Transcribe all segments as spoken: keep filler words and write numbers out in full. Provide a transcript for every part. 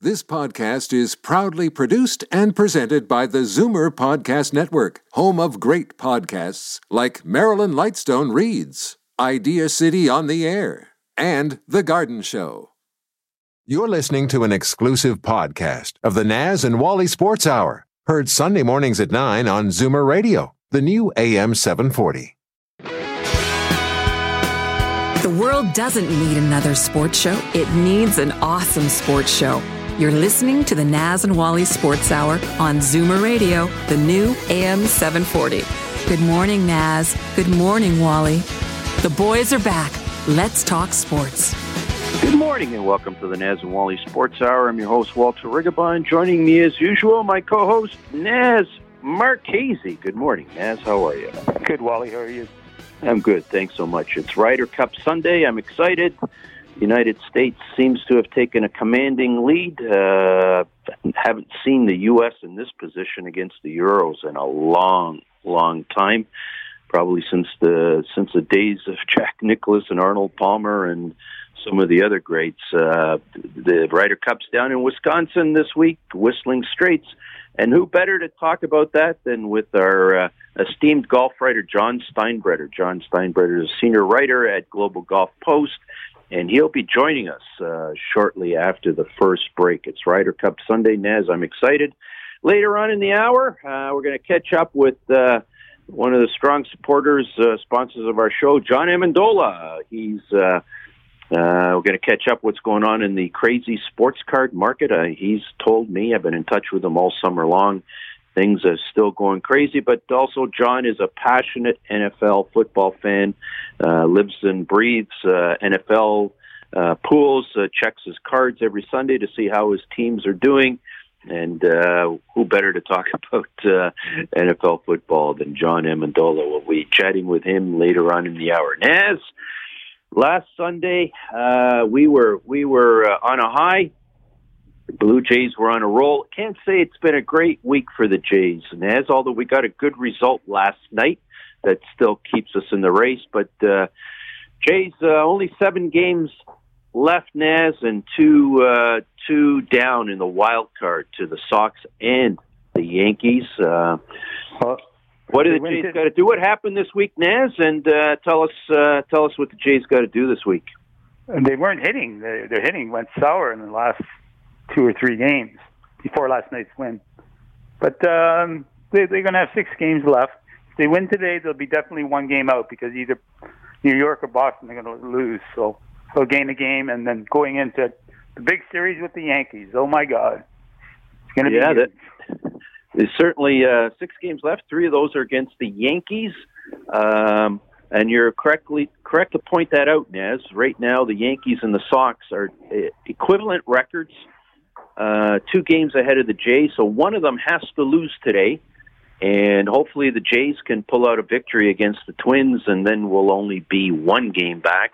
This podcast is proudly produced and presented by the Zoomer Podcast Network, home of great podcasts like Marilyn Lightstone Reads, Idea City on the Air, and The Garden Show. You're listening to an exclusive podcast of the Naz and Wally Sports Hour, heard Sunday mornings at nine on Zoomer Radio, the new A M seven forty. The world doesn't need another sports show. It needs an awesome sports show. You're listening to the Naz and Wally Sports Hour on Zoomer Radio, the new A M seven forty. Good morning, Naz. Good morning, Wally. The boys are back. Let's talk sports. Good morning and welcome to the Naz and Wally Sports Hour. I'm your host, Walter Rigabon. Joining me as usual, my co-host, Naz Marchese. Good morning, Naz. How are you? Good, Wally. How are you? I'm good. Thanks so much. It's Ryder Cup Sunday. I'm excited. The United States seems to have taken a commanding lead. Uh, haven't seen the U S in this position against the Euros in a long, long time. Probably since the since the days of Jack Nicklaus and Arnold Palmer and some of the other greats. Uh, the Ryder Cup's down in Wisconsin this week, Whistling Straits. And who better to talk about that than with our uh, esteemed golf writer, John Steinbreder. John Steinbreder is a senior writer at Global Golf Post, and he'll be joining us uh, shortly after the first break. It's Ryder Cup Sunday, Naz. I'm excited. Later on in the hour, uh, we're going to catch up with uh, one of the strong supporters, uh, sponsors of our show, John Amendola. He's uh, uh, we're going to catch up what's going on in the crazy sports card market. Uh, he's told me, I've been in touch with him all summer long, things are still going crazy, but also John is a passionate N F L football fan, uh, lives and breathes uh, N F L uh, pools, uh, checks his cards every Sunday to see how his teams are doing. And uh, who better to talk about uh, N F L football than John Amendola? We'll be chatting with him later on in the hour. Naz, last Sunday uh, we were we were uh, on a high. The Blue Jays were on a roll. Can't say it's been a great week for the Jays, Naz, although we got a good result last night that still keeps us in the race. But uh, Jays, uh, only seven games left, Naz, and two uh, two down in the wild card to the Sox and the Yankees. Uh, what do the Jays got to do? What happened this week, Naz? And uh, tell us uh, tell us what the Jays got to do this week. They weren't hitting. Their, their hitting went sour in the last two or three games before last night's win. But um, they, they're going to have six games left. If they win today, they'll be definitely one game out because either New York or Boston are going to lose. So they'll gain a game, and then going into the big series with the Yankees. Oh, my God. It's going to yeah, be that, there's certainly uh, six games left. Three of those are against the Yankees. Um, and you're correctly correct to point that out, Naz. Right now, the Yankees and the Sox are uh, equivalent records. Uh, two games ahead of the Jays, so one of them has to lose today, and hopefully the Jays can pull out a victory against the Twins, and then we'll only be one game back.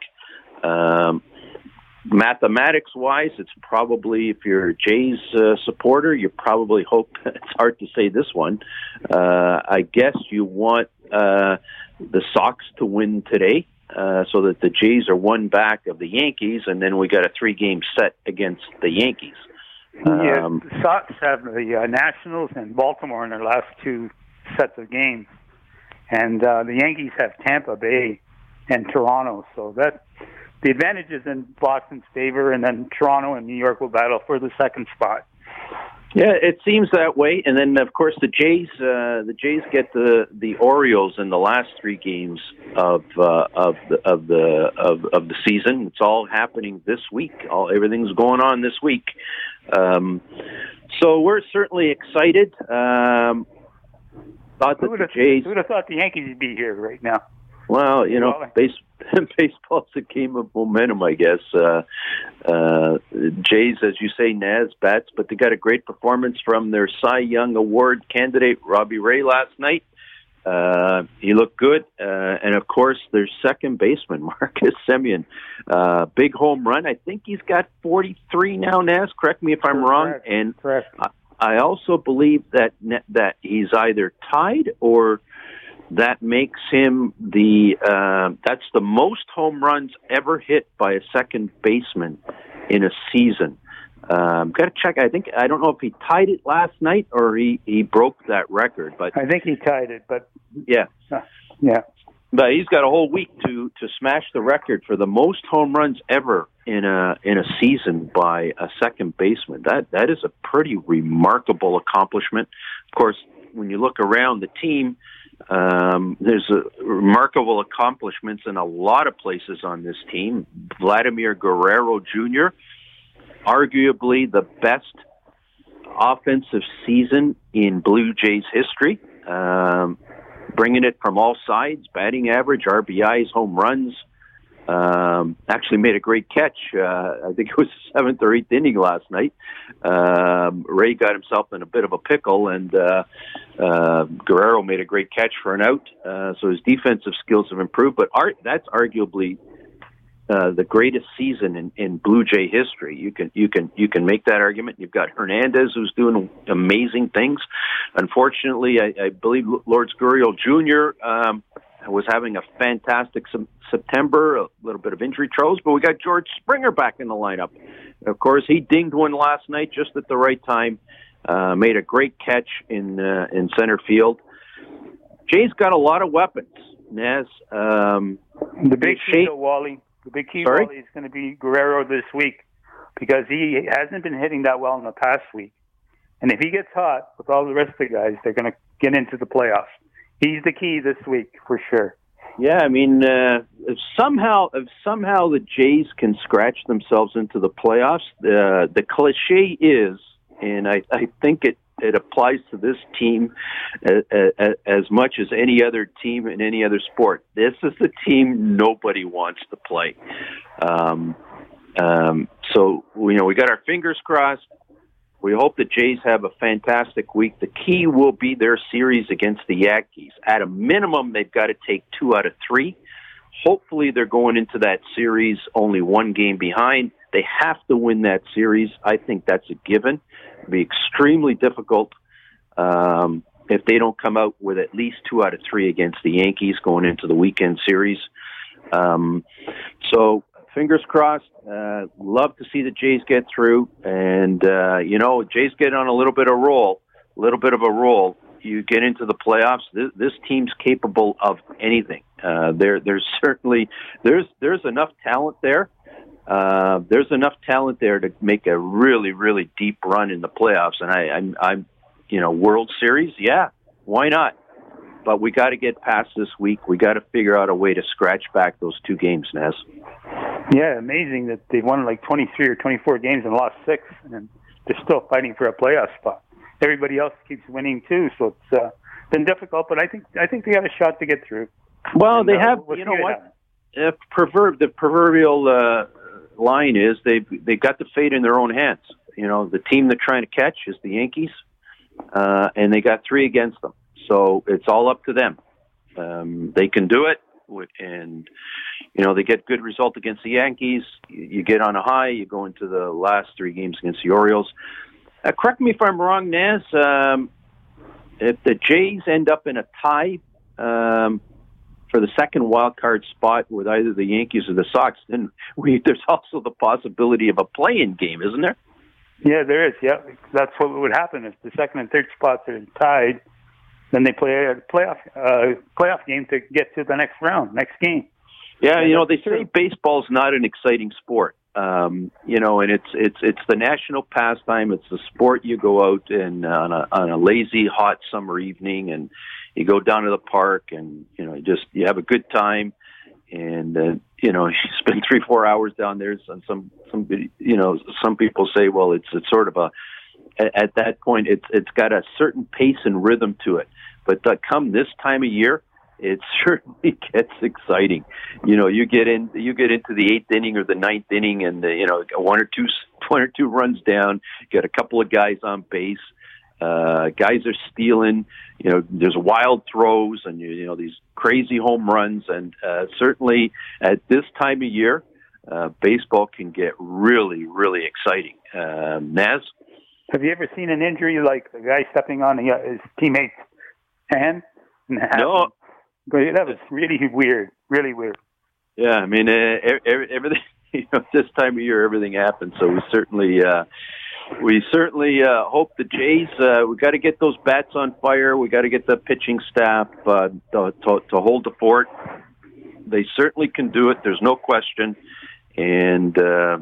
Um, mathematics-wise, it's probably, if you're a Jays uh, supporter, you probably hope, it's hard to say this one, uh, I guess you want uh, the Sox to win today, uh, so that the Jays are one back of the Yankees, and then we got a three-game set against the Yankees. Yeah, Um, the Sox have the uh, Nationals and Baltimore in their last two sets of games, and uh, the Yankees have Tampa Bay and Toronto. So that the advantage is in Boston's favor, and then Toronto and New York will battle for the second spot. Yeah, it seems that way. And then, of course, the Jays uh, the Jays get the, the Orioles in the last three games of uh, of the of the of, of the season. It's all happening this week. All everything's going on this week. Um, so we're certainly excited. Um, thought that Who the have, Jays. Who would have thought the Yankees would be here right now? Well, you know, base, baseball's a game of momentum, I guess. Uh, uh, Jays, as you say, Naz, bats, but they got a great performance from their Cy Young Award candidate, Robbie Ray, last night. Uh, he looked good. Uh, and, of course, their second baseman, Marcus Semien. Uh, big home run. I think he's got forty-three now, Naz. Correct me if I'm wrong. Correct. And Correct. I, I also believe that that he's either tied or that makes him the uh, that's the most home runs ever hit by a second baseman in a season. Um, got to check. I think I don't know if he tied it last night or he, he broke that record. But I think he tied it. But yeah, uh, yeah. But he's got a whole week to, to smash the record for the most home runs ever in a in a season by a second baseman. That that is a pretty remarkable accomplishment. Of course, when you look around the team, um, there's a remarkable accomplishments in a lot of places on this team. Vladimir Guerrero Junior, arguably the best offensive season in Blue Jays history. Um, bringing it from all sides, batting average, R B Is, home runs. Um, actually made a great catch. Uh, I think it was the seventh or eighth inning last night. Um, Ray got himself in a bit of a pickle, and uh, uh, Guerrero made a great catch for an out. Uh, so his defensive skills have improved, but art, that's arguably uh, the greatest season in, in Blue Jay history. You can you can you can make that argument. You've got Hernandez, who's doing amazing things. Unfortunately, I, I believe Lourdes Gurriel Junior Um, was having a fantastic sem- September, a little bit of injury troubles, but we got George Springer back in the lineup. Of course, he dinged one last night just at the right time, uh, made a great catch in uh, in center field. Jay's got a lot of weapons, Naz. Um, the big key, though, Wally, the big key, Sorry? Wally, is going to be Guerrero this week because he hasn't been hitting that well in the past week. And if he gets hot with all the rest of the guys, they're going to get into the playoffs. He's the key this week for sure. Yeah, I mean, uh, if somehow if somehow the Jays can scratch themselves into the playoffs, uh, the cliche is, and I, I think it, it applies to this team as, as much as any other team in any other sport. This is the team nobody wants to play. Um, um, so, you know, we got our fingers crossed. We hope the Jays have a fantastic week. The key will be their series against the Yankees. At a minimum, they've got to take two out of three. Hopefully, they're going into that series only one game behind. They have to win that series. I think that's a given. It'll be extremely difficult um, if they don't come out with at least two out of three against the Yankees going into the weekend series. Um, so... Fingers crossed. Uh, love to see the Jays get through. And, uh, you know, Jays get on a little bit of roll, a little bit of a roll. You get into the playoffs. This, this team's capable of anything. Uh, there, there's certainly, there's, there's enough talent there. Uh, there's enough talent there to make a really, really deep run in the playoffs. And I, I'm, I'm, you know, World Series. Yeah, why not? But we got to get past this week. We got to figure out a way to scratch back those two games, Naz. Yeah, amazing that they've won like twenty-three or twenty-four games and lost six, and they're still fighting for a playoff spot. Everybody else keeps winning too, so it's uh, been difficult. But I think I think they have a shot to get through. Well, and, they uh, have. We'll you know what? If proverb the proverbial uh, line is they they got the fate in their own hands. You know, the team they're trying to catch is the Yankees, uh, and they got three against them. So it's all up to them. Um, they can do it, and you know they get good result against the Yankees. You, you get on a high. You go into the last three games against the Orioles. Uh, correct me if I'm wrong, Naz. Um, if the Jays end up in a tie um, for the second wild card spot with either the Yankees or the Sox, then we, there's also the possibility of a play-in game, isn't there? Yeah, there is. Yeah, that's what would happen if the second and third spots are tied. Then they play a playoff uh, playoff game to get to the next round, next game. Yeah, and you know they true. say baseball's not an exciting sport. Um, you know, and it's it's it's the national pastime. It's the sport you go out and uh, on a on a lazy hot summer evening, and you go down to the park, and you know, you just you have a good time, and uh, you know, you spend three four hours down there. And some some you know some people say, well, it's it's sort of a at that point it's it's got a certain pace and rhythm to it. But uh, come this time of year, it certainly gets exciting. You know, you get in, you get into the eighth inning or the ninth inning, and uh, you know, one or two, one or two runs down. Get a couple of guys on base. Uh, guys are stealing. You know, there's wild throws, and you, you know these crazy home runs. And uh, certainly at this time of year, uh, baseball can get really, really exciting. Uh, Naz, have you ever seen an injury like a guy stepping on his teammate's hand? No. That was really weird, really weird. Yeah, I mean, uh, everything you know, this time of year, everything happens. So we certainly, uh, we certainly uh, hope the Jays. Uh, we got to get those bats on fire. We got to get the pitching staff uh, to, to, to hold the fort. They certainly can do it. There's no question. And uh,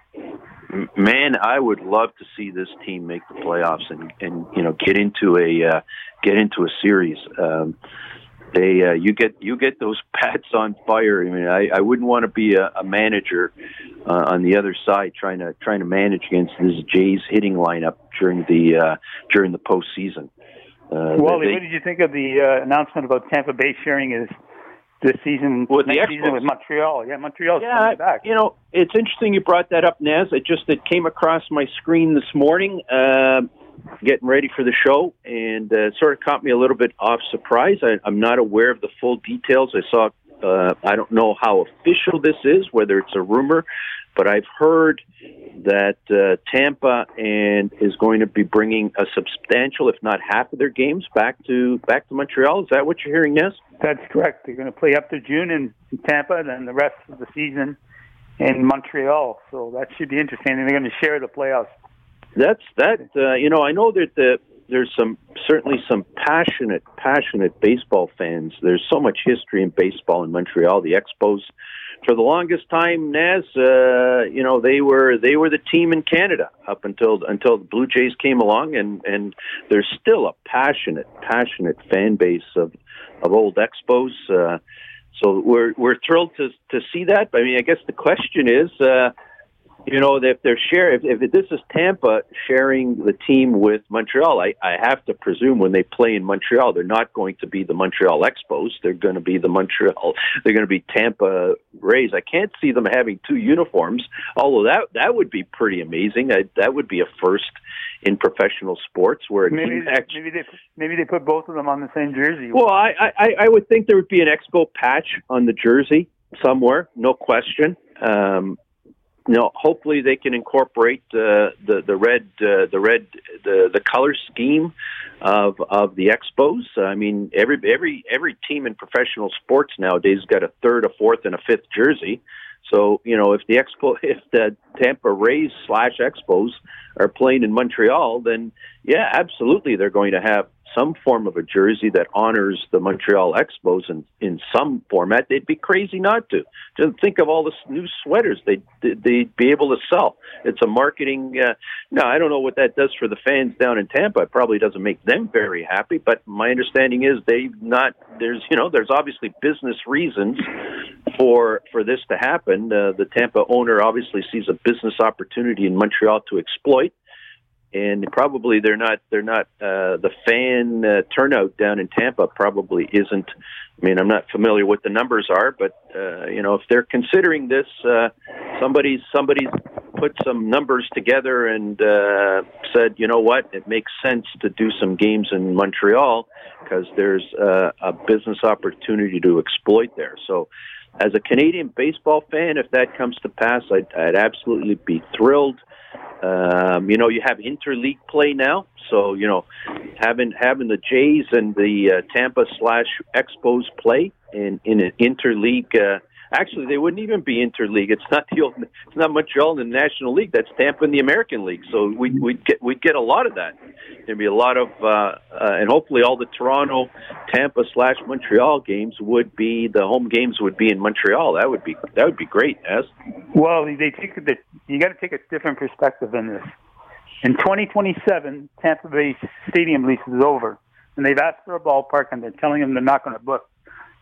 man, I would love to see this team make the playoffs and, and you know get into a uh, get into a series. Um, they uh, you get you get those bats on fire. I mean, I, I wouldn't want to be a, a manager uh, on the other side trying to trying to manage against this Jays hitting lineup during the uh, during the postseason. Uh, Wally, they, what did you think of the uh, announcement about Tampa Bay sharing his this season, with next the season with Montreal? Yeah, Montreal's yeah, coming back. You know, it's interesting you brought that up, Naz. It just it came across my screen this morning, uh, getting ready for the show, and uh, it sort of caught me a little bit off surprise. I, I'm not aware of the full details. I saw, uh, I don't know how official this is, whether it's a rumor, but I've heard that uh, Tampa and is going to be bringing a substantial, if not half of their games back to back to Montreal. Is that what you're hearing, Nez? That's correct. They're going to play up to June in, in Tampa, and then the rest of the season in Montreal. So that should be interesting. And they're going to share the playoffs. That's that. Uh, you know, I know that the, there's some certainly some passionate, passionate baseball fans. There's so much history in baseball in Montreal. The Expos, for the longest time, Naz, uh, you know, they were they were the team in Canada up until until the Blue Jays came along, and, and there's still a passionate, passionate fan base of of old Expos. Uh, so we're we're thrilled to to see that. I mean, I guess the question is, uh, you know, if they're share if, if this is Tampa sharing the team with Montreal, I, I have to presume when they play in Montreal, they're not going to be the Montreal Expos. They're going to be the Montreal. They're going to be Tampa Rays. I can't see them having two uniforms, although that that would be pretty amazing. I, that would be a first in professional sports, where a maybe team actually, maybe they maybe they put both of them on the same jersey. Well, I, I I would think there would be an Expo patch on the jersey somewhere, no question. Um, You know, hopefully they can incorporate uh, the the red uh, the red the the color scheme of of the Expos. I mean, every every every team in professional sports nowadays has got a third, a fourth, and a fifth jersey. So you know, if the Expo, if the Tampa Rays slash Expos are playing in Montreal, then yeah, absolutely, they're going to have some form of a jersey that honors the Montreal Expos in, in some format. They'd be crazy not to. Just think of all the new sweaters they'd, they'd be able to sell. It's a marketing... Uh, no, I don't know what that does for the fans down in Tampa. It probably doesn't make them very happy, but my understanding is they've not... There's, you know, there's obviously business reasons for for this to happen. Uh, the Tampa owner obviously sees a business opportunity in Montreal to exploit. And probably they're not, they're not, uh, the fan uh, turnout down in Tampa probably isn't, I mean, I'm not familiar what the numbers are, but, uh, you know, if they're considering this, uh, somebody's, somebody's put some numbers together and, uh, said, you know what, it makes sense to do some games in Montreal because there's uh, a business opportunity to exploit there. So as a Canadian baseball fan, if that comes to pass, I'd, I'd absolutely be thrilled. Um, you know, you have interleague play now, so you know, having having the Jays and the uh, Tampa slash Expos play in in an interleague. Uh, actually, they wouldn't even be interleague. It's not the old, it's not Montreal in the National League. That's Tampa in the American League. So we we'd get we'd get a lot of that. There'd be a lot of, uh, uh, and hopefully all the Toronto, Tampa slash Montreal games would be the home games would be in Montreal. That would be that would be great. Yes. Well, they take the you got to take a different perspective in this. In twenty twenty-seven, Tampa Bay Stadium lease is over, and they've asked for a ballpark, and they're telling them they're not going to book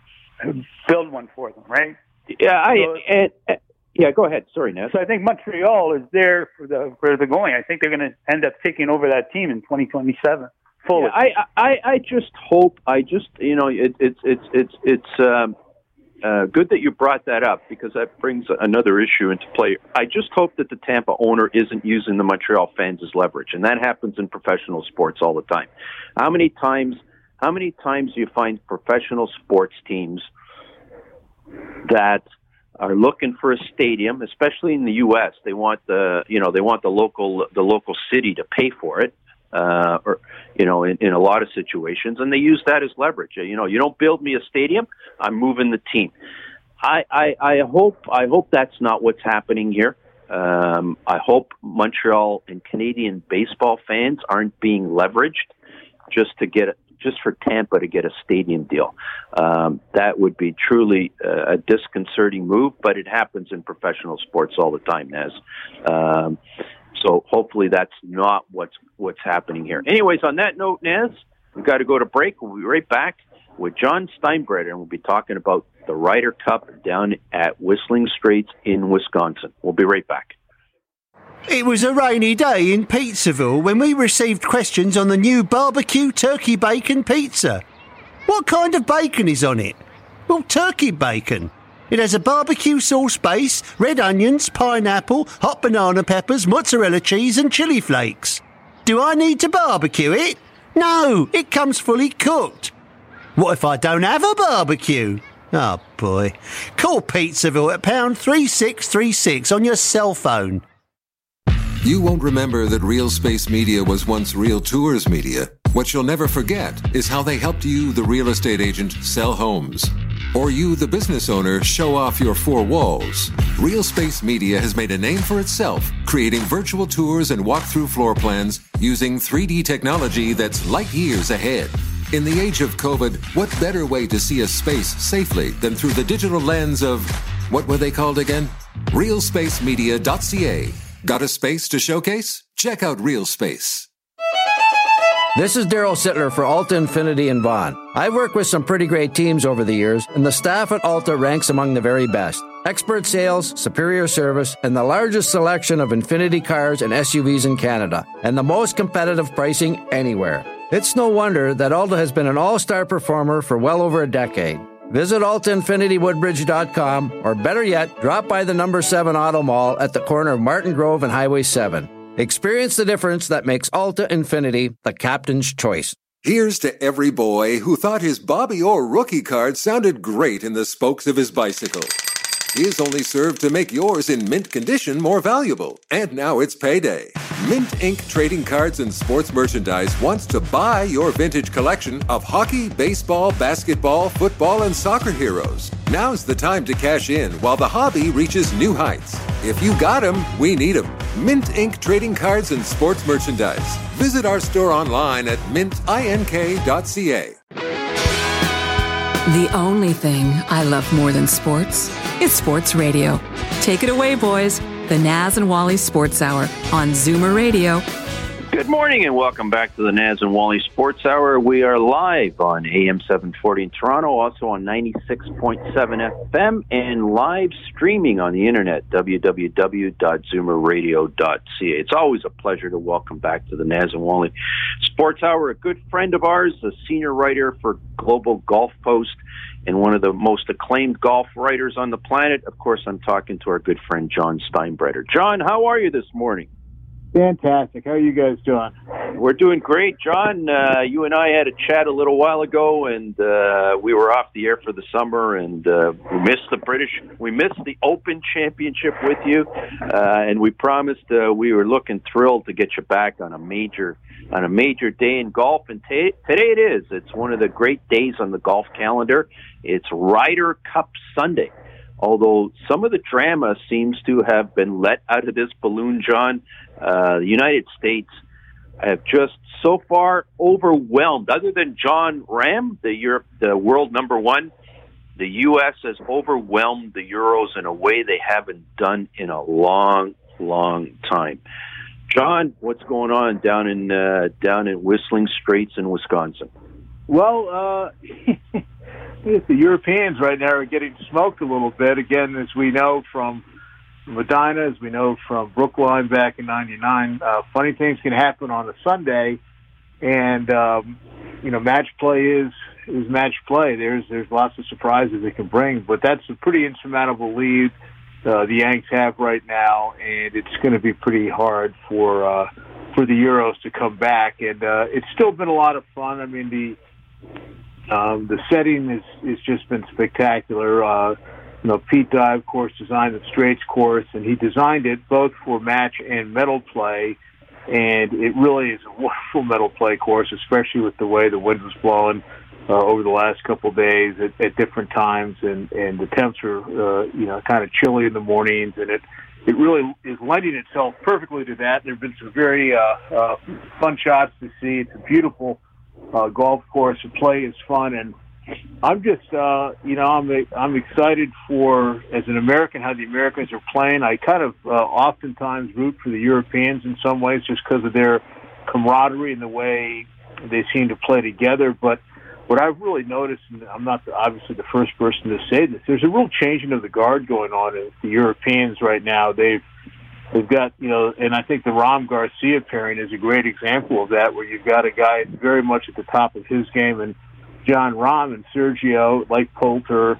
build one for them, right? Yeah, I so, and, and yeah. Go ahead. Sorry, Ness. So I think Montreal is there for the for the going. I think they're going to end up taking over that team in twenty twenty-seven. Fully. Yeah, I, I I just hope. I just you know it, it's it's it's it's. Um, Uh, good that you brought that up because that brings another issue into play. I just hope that the Tampa owner isn't using the Montreal fans as leverage, and that happens in professional sports all the time. How many times? How many times do you find professional sports teams that are looking for a stadium, especially in the U S? They want the you know they want the local the local city to pay for it. Uh, or, you know, in, in a lot of situations, and they use that as leverage. You know, you don't build me a stadium, I'm moving the team. I, I, I hope I hope that's not what's happening here. Um, I hope Montreal and Canadian baseball fans aren't being leveraged just to get just for Tampa to get a stadium deal. Um, that would be truly a, a disconcerting move, but it happens in professional sports all the time, Naz. Um, so hopefully that's not what's what's happening here. Anyways, on that note, Naz, we've got to go to break. We'll be right back with John Steinbrenner, and we'll be talking about the Ryder Cup down at Whistling Straits in Wisconsin. We'll be right back. It was a rainy day in Pizzaville when we received questions on the new barbecue turkey bacon pizza. What kind of bacon is on it? Well, turkey bacon. It has a barbecue sauce base, red onions, pineapple, hot banana peppers, mozzarella cheese and chili flakes. Do I need to barbecue it? No, it comes fully cooked. What if I don't have a barbecue? Oh boy. Call Pizzaville at pound three six three six on your cell phone. You won't remember that Real Space Media was once Real Tours Media. What you'll never forget is how they helped you, the real estate agent, sell homes. Or you, the business owner, show off your four walls. Real Space Media has made a name for itself, creating virtual tours and walk-through floor plans using three D technology that's light years ahead. In the age of COVID, what better way to see a space safely than through the digital lens of, what were they called again? real space media dot c a. Got a space to showcase? Check out RealSpace. This is Daryl Sittler for Alta Infinity in Vaughan. I've worked with some pretty great teams over the years, and the staff at Alta ranks among the very best. Expert sales, superior service, and the largest selection of Infinity cars and S U Vs in Canada, and the most competitive pricing anywhere. It's no wonder that Alta has been an all-star performer for well over a decade. Visit alta infinity woodbridge dot com, or better yet, drop by the number seven Auto Mall at the corner of Martin Grove and Highway seven. Experience the difference that makes Alta Infinity the captain's choice. Here's to every boy who thought his Bobby Orr rookie card sounded great in the spokes of his bicycle. His only served to make yours in mint condition more valuable. And now it's payday. Mint Incorporated Trading Cards and Sports Merchandise wants to buy your vintage collection of hockey, baseball, basketball, football, and soccer heroes. Now's the time to cash in while the hobby reaches new heights. If you got 'em, we need 'em. Mint Incorporated Trading Cards and Sports Merchandise. Visit our store online at mint ink dot c a. The only thing I love more than sports is sports radio. Take it away, boys. The Naz and Wally Sports Hour on Zoomer Radio. Good morning and welcome back to the Naz and Wally Sports Hour. We are live on A M seven forty in Toronto, also on ninety-six point seven F M, and live streaming on the internet, w w w dot zoomer radio dot c a. It's always a pleasure to welcome back to the Naz and Wally Sports Hour a good friend of ours, a senior writer for Global Golf Post, and one of the most acclaimed golf writers on the planet. Of course, I'm talking to our good friend, John Steinbrenner. John, how are you this morning? Fantastic. How are you guys doing? We're doing great, John. Uh, you and I had a chat a little while ago, and uh, we were off the air for the summer, and uh, we missed the British. We missed the Open Championship with you, uh, and we promised uh, we were looking thrilled to get you back on a major on a major day in golf. And t- today it is. It's one of the great days on the golf calendar. It's Ryder Cup Sunday. Although some of the drama seems to have been let out of this balloon, John, uh, the United States have just so far overwhelmed. Other than John Ram, the Europe, the world number one, the U S has overwhelmed the Euros in a way they haven't done in a long, long time. John, what's going on down in uh, down in Whistling Straits in Wisconsin? Well, uh, the Europeans right now are getting smoked a little bit. Again, as we know from Medina, as we know from Brookline back in ninety-nine, uh, funny things can happen on a Sunday, and um, you know, match play is is match play. There's there's lots of surprises it can bring, but that's a pretty insurmountable lead uh, the Yanks have right now, and it's going to be pretty hard for uh, for the Euros to come back. And uh, it's still been a lot of fun. I mean, the Um, the setting is is just been spectacular. Uh, you know, Pete Dye, of course, designed the Straits course, and he designed it both for match and medal play. And it really is a wonderful medal play course, especially with the way the wind was blowing uh, over the last couple of days at, at different times, and, and the temps are, uh, you know, kind of chilly in the mornings, and it it really is lending itself perfectly to that. There have been some very uh, uh, fun shots to see. It's a beautiful uh, golf course. The play is fun, and I'm just, uh, you know, I'm I'm excited for, as an American, how the Americans are playing. I kind of uh, oftentimes root for the Europeans in some ways just because of their camaraderie and the way they seem to play together. But what I've really noticed, and I'm not the, obviously the first person to say this, there's a real changing of the guard going on in the Europeans right now. They've They've got, you know, and I think the Rahm Garcia pairing is a great example of that, where you've got a guy very much at the top of his game, and Jon Rahm and Sergio, like Poulter,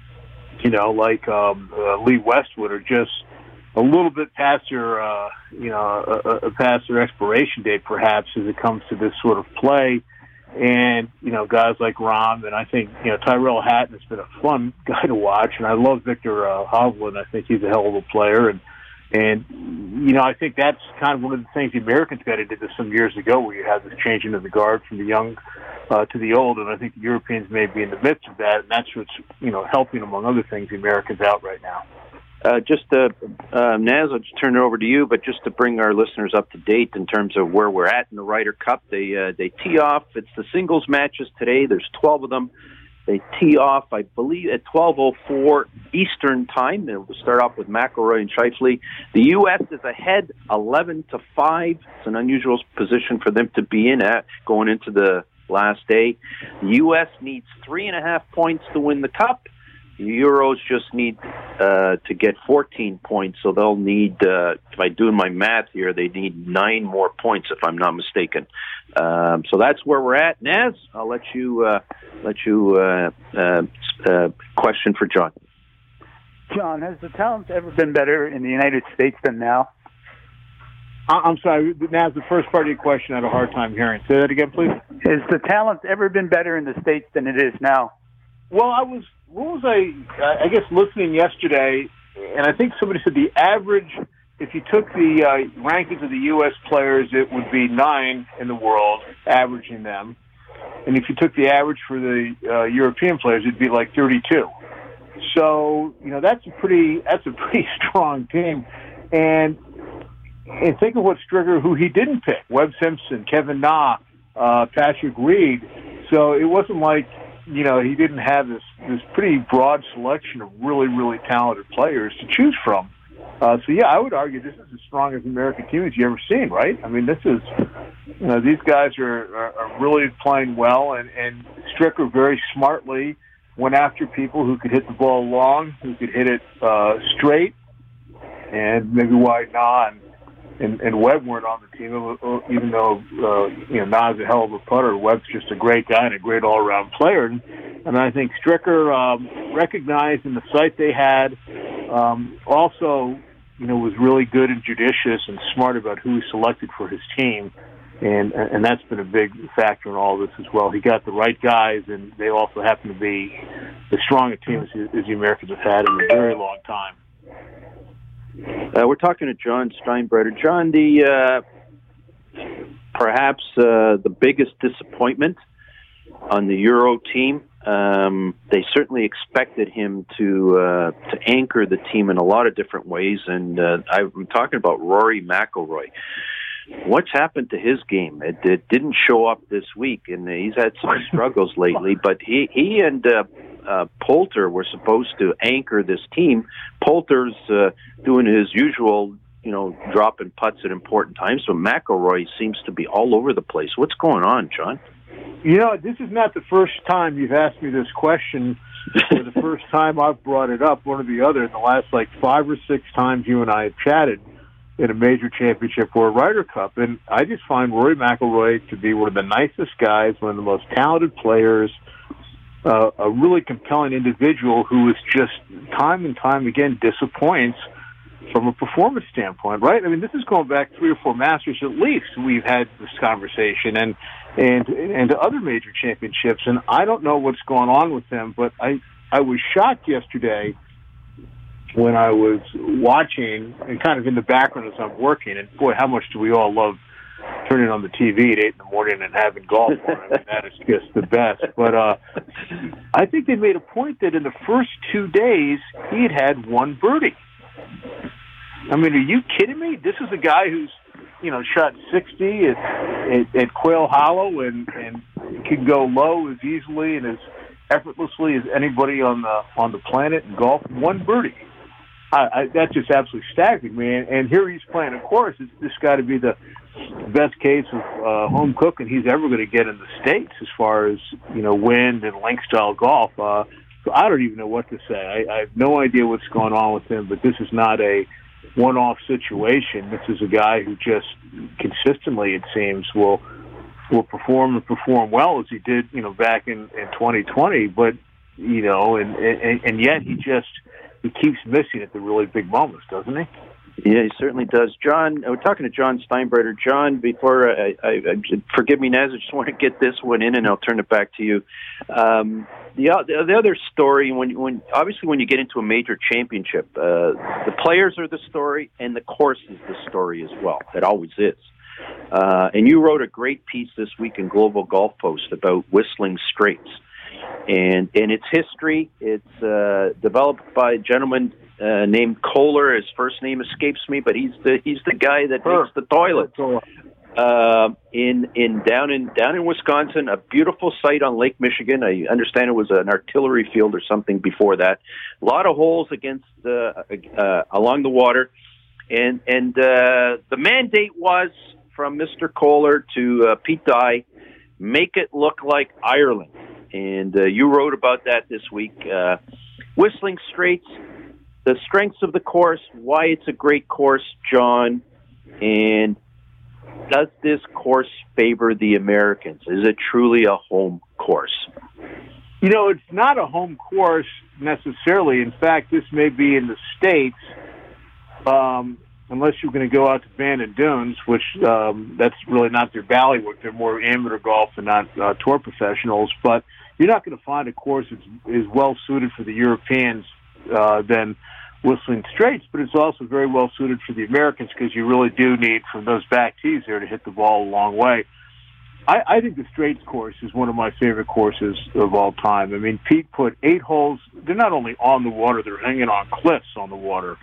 you know, like um, uh, Lee Westwood, are just a little bit past their, uh, you know, uh, past their expiration date, perhaps, as it comes to this sort of play. And, you know, guys like Rahm, and I think, you know, Tyrell Hatton has been a fun guy to watch, and I love Victor uh, Hovland. I think he's a hell of a player, and And, you know, I think that's kind of one of the things the Americans got into this some years ago, where you have this changing of the guard from the young uh, to the old, and I think the Europeans may be in the midst of that, and that's what's, you know, helping, among other things, the Americans out right now. Uh, just, uh, uh, Naz, I'll just turn it over to you, but just to bring our listeners up to date in terms of where we're at in the Ryder Cup, they, uh, they tee off. It's the singles matches today. There's twelve of them. They tee off, I believe, at twelve oh four Eastern Time. It will start off with McIlroy and Schauffele. The U S is ahead eleven to five. It's an unusual position for them to be in at going into the last day. The U S needs three and a half points to win the Cup. The Euros just need uh, to get fourteen points, so they'll need, uh, by doing my math here, they need nine more points, if I'm not mistaken. Um, so that's where we're at. Naz, I'll let you uh, let you uh, uh, uh, question for John. John, has the talent ever been better in the United States than now? I'm sorry, Naz, the first part of your question I had a hard time hearing. Say that again, please. Has the talent ever been better in the States than it is now? Well, I was, what was I, I guess, listening yesterday, and I think somebody said the average, if you took the uh, rankings of the U S players, it would be nine in the world, averaging them. And if you took the average for the uh, European players, it'd be like thirty-two. So, you know, that's a pretty, that's a pretty strong team. And, and think of what Stricker, who he didn't pick, Webb Simpson, Kevin Na, uh, Patrick Reed. So it wasn't like, you know, he didn't have this, this pretty broad selection of really, really talented players to choose from. Uh, so, yeah, I would argue this is as strong as American team as you've ever seen, right? I mean, this is, you know, these guys are, are, are really playing well, and, and Stricker very smartly went after people who could hit the ball long, who could hit it uh, straight, and maybe why not. And, and, and Webb weren't on the team, even though, uh, you know, Na's a hell of a putter. Webb's just a great guy and a great all-around player. And, and I think Stricker um, recognized in the sight they had, um, also, you know, was really good and judicious and smart about who he selected for his team. And and that's been a big factor in all this as well. He got the right guys, and they also happen to be as strong a team as, as the Americans have had in a very long time. Uh, we're talking to John Steinbreiter. John, the uh, perhaps uh, the biggest disappointment on the Euro team. Um, they certainly expected him to uh, to anchor the team in a lot of different ways, and uh, I'm talking about Rory McIlroy. What's happened to his game? It, it didn't show up this week, and he's had some struggles lately. But he he and uh, uh, Poulter were supposed to anchor this team. Poulter's uh, doing his usual, you know, dropping putts at important times. So McIlroy seems to be all over the place. What's going on, John? You know, this is not the first time you've asked me this question, or the first time I've brought it up, one or the other. In the last, like, five or six times you and I have chatted in a major championship or a Ryder Cup. And I just find Rory McIlroy to be one of the nicest guys, one of the most talented players, uh, a really compelling individual who is just time and time again disappoints from a performance standpoint, right? I mean, this is going back three or four Masters at least. We've had this conversation, and and and other major championships, and I don't know what's going on with him, but I I was shocked yesterday when I was watching and kind of in the background as I'm working, and boy, how much do we all love turning on the T V at eight in the morning and having golf on. I mean, that is just the best. But uh, I think they made a point that in the first two days he had had one birdie. I mean, are you kidding me? This is a guy who's, you know, shot sixty at, at, at Quail Hollow and, and can go low as easily and as effortlessly as anybody on the on the planet in golf. One birdie. I, I, that's just absolutely staggering, man. And here he's playing a course. It's this got to be the best case of uh, home cooking he's ever going to get in the States as far as, you know, wind and link style golf. Uh, so I don't even know what to say. I, I have no idea what's going on with him, but this is not a one-off situation. This is a guy who just consistently, it seems, will will perform and perform well as he did, you know, back in, in twenty twenty. But, you know, and, and and yet he just he keeps missing at the really big moments, doesn't he? Yeah, he certainly does. John, we're talking to John Steinbreiter. John, before I, I, I forgive me, Naz, I just want to get this one in, and I'll turn it back to you. Um, the the other story, when when obviously when you get into a major championship, uh, the players are the story, and the course is the story as well. It always is. Uh, and you wrote a great piece this week in Global Golf Post about Whistling Straits and and its history. It's uh, developed by a gentleman uh, named Kohler. His first name escapes me, but he's the he's the guy that makes the toilet. Uh, in in down in down in Wisconsin, a beautiful site on Lake Michigan. I understand it was an artillery field or something before that. A lot of holes against uh, uh, along the water, and and uh, the mandate was from Mister Kohler to uh, Pete Dye, make it look like Ireland. And uh, you wrote about that this week. Uh, Whistling Straits, the strengths of the course, why it's a great course, John, and does this course favor the Americans? Is it truly a home course? You know, it's not a home course necessarily. In fact, this may be in the States, um, unless you're going to go out to Bandon Dunes, which um, that's really not their bailiwick. They're more amateur golf and not uh, tour professionals. But you're not going to find a course that is well suited for the Europeans uh, than Whistling Straits, but it's also very well suited for the Americans because you really do need, from those back tees there, to hit the ball a long way. I, I think the Straits course is one of my favorite courses of all time. I mean, Pete put eight holes. They're not only on the water, they're hanging on cliffs on the water.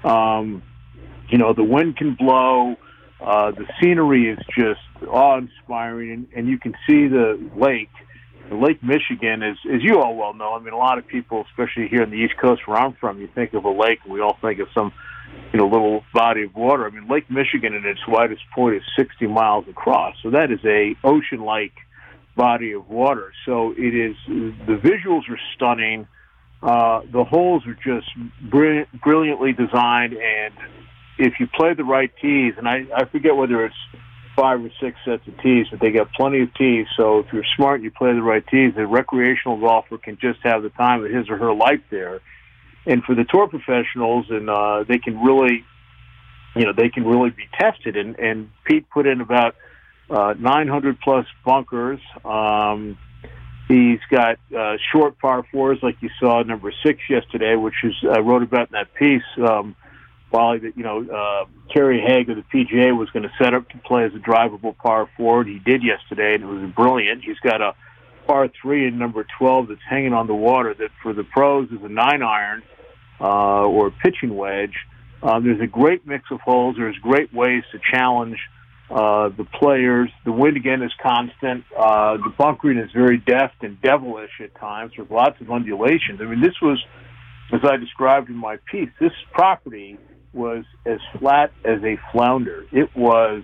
Um, you know, the wind can blow. Uh, the scenery is just awe-inspiring, and, and you can see the lake. Lake Michigan is, as you all well know, I mean, a lot of people, especially here on the East Coast where I'm from, you think of a lake, and we all think of some, you know, little body of water. I mean, Lake Michigan at its widest point is sixty miles across. So that is a ocean-like body of water. So it is, the visuals are stunning. Uh, the holes are just brilliant, brilliantly designed, and if you play the right tees, and I, I forget whether it's five or six sets of tees, but they got plenty of tees. So if you're smart and you play the right tees, the recreational golfer can just have the time of his or her life there. And for the tour professionals, and uh, they can really, you know, they can really be tested. And, and Pete put in about uh, nine hundred plus bunkers. Um, he's got uh, short par fours, like you saw number six yesterday, which is I wrote about in that piece. Um, While, you know, uh, Kerry Haig of the P G A was going to set up to play as a drivable par four, he did yesterday, and it was brilliant. He's got a par three in number twelve that's hanging on the water that for the pros is a nine iron uh, or a pitching wedge. Um, there's a great mix of holes. There's great ways to challenge uh, the players. The wind, again, is constant. Uh, the bunkering is very deft and devilish at times with lots of undulations. I mean, this was, as I described in my piece, this property was as flat as a flounder. It was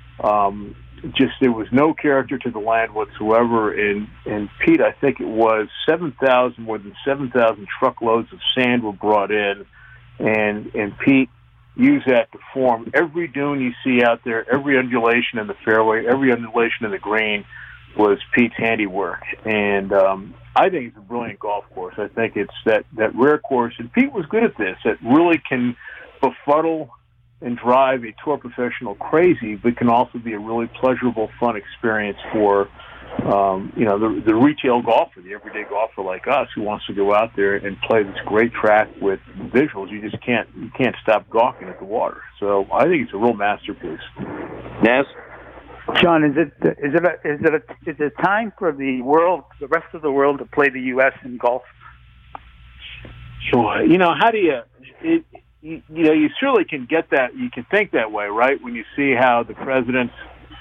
um, just, there was no character to the land whatsoever. And, and Pete, I think it was seven thousand, more than seven thousand truckloads of sand were brought in. And, and Pete used that to form every dune you see out there, every undulation in the fairway, every undulation in the green was Pete's handiwork. And um, I think it's a brilliant golf course. I think it's that, that rare course, and Pete was good at this, that really can befuddle and drive a tour professional crazy, but can also be a really pleasurable, fun experience for, um, you know, the, the retail golfer, the everyday golfer like us who wants to go out there and play this great track with visuals. You just can't, you can't stop gawking at the water. So I think it's a real masterpiece. Naz? John, is it is it a, is it a, is it time for the world, the rest of the world, to play the U S in golf? Sure. You know, how do you, it, you, you know, you surely can get that, you can think that way, right? When you see how the President's